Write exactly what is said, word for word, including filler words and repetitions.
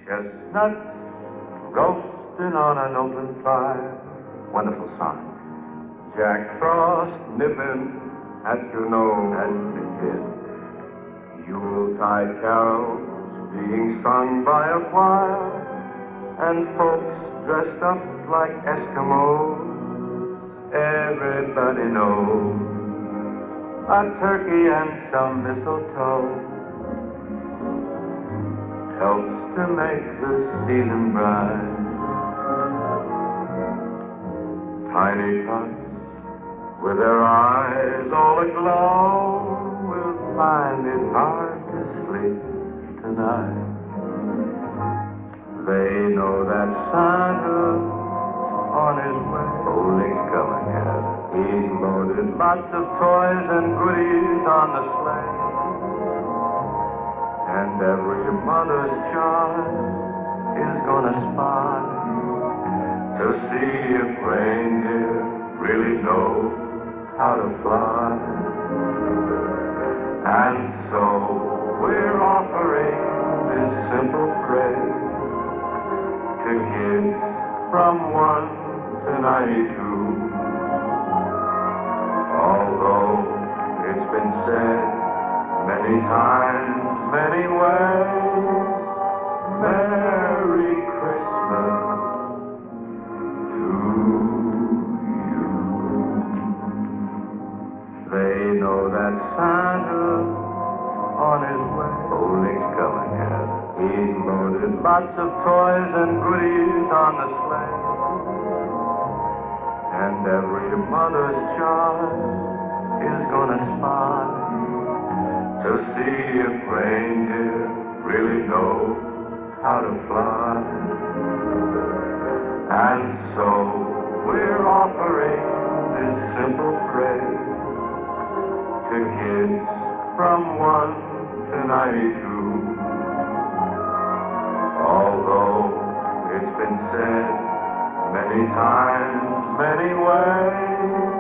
Chestnuts roasting on an open fire. Wonderful song. Jack Frost nipping at your nose. That's the kid. Yuletide carols being sung by a choir, and folks dressed up like Eskimos. Everybody knows a turkey and some mistletoe helps to make the season bright. Tiny tots with their eyes all aglow will find it hard to sleep tonight. They know that Santa's on his way. Oldie's coming, yes. He's loaded lots of toys and goodies on the sleigh. And every mother's child is gonna spy to see if reindeer really know how to fly. And so we're offering this simple prayer to kids from one to ninety-two. Although it's been said many times, many ways, Merry Christmas to you. They know that Santa's on his way. Oldie's coming, yes. He's loaded lots of toys and goodies on the sleigh. And every mother's child is gonna spy to see if reindeer really know how to fly. And so we're offering this simple prayer to kids from one to ninety-two. Although it's been said many times, many ways,